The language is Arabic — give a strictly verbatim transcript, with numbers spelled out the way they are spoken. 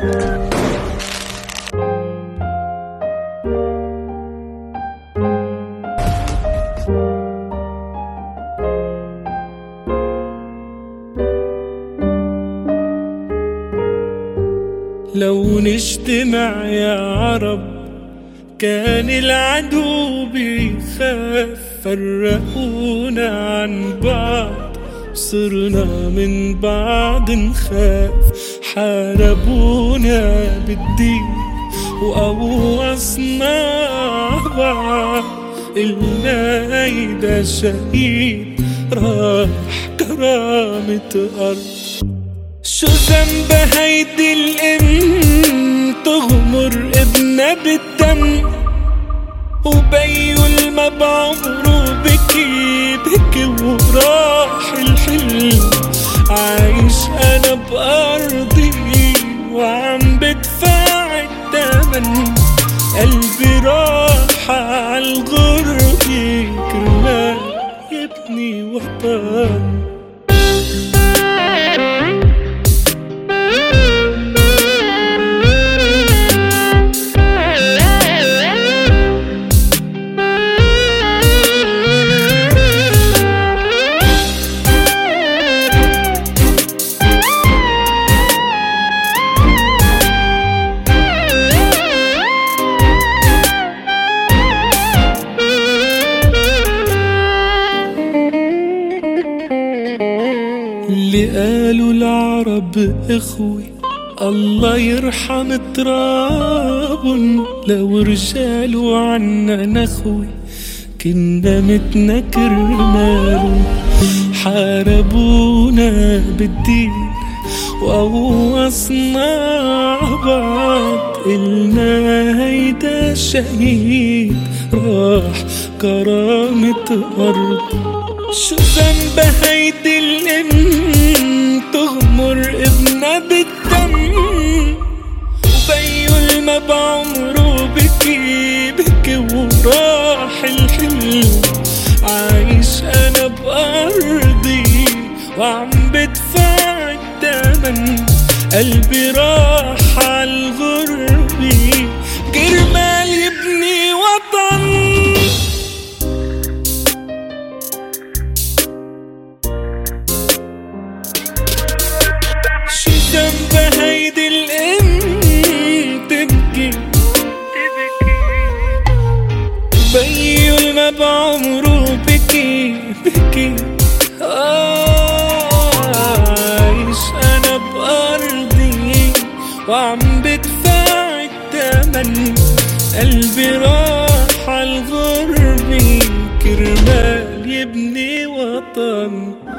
لو نجتمع يا عرب كان العدو بيخاف، فرقونا عن بعض صرنا من بعض نخاف. حاربونا بالدين وقوصنا بعض، قلنا هيدا شهيد راح كرامة أرض. شو ذنب هيدي الام تغمر ابنها بالدم، وبيو الما بعمره بكي بكي وراح الحلم. عايش انا بأرضي وعم بدفع الثمن، قلبي راح عالغربة كرمال يبني وطن. اللي قالوا العرب اخوي الله يرحم ترابن، لو رجالوا عنا نخوي كنا متنا كرمالو. حاربونا بالدين وقوصنا بعض، قلنا هيدا شهيد راح كرامة أرض. شو ذنب هيدي الام تغمر ابنها بالدم، وبيو الما بعمره بكي بكي وراح الحلم. عايش انا بأرضي وعم بدفع الثمن، قلبي راح عالغربة كرمال يبني وطن. ذنب هيدي الام تبكي بيو الما بعمره بكي بكي. عايش انا بأرضي وعم بدفع الثمن، قلبي راح عالغربة كرمال يبني وطن.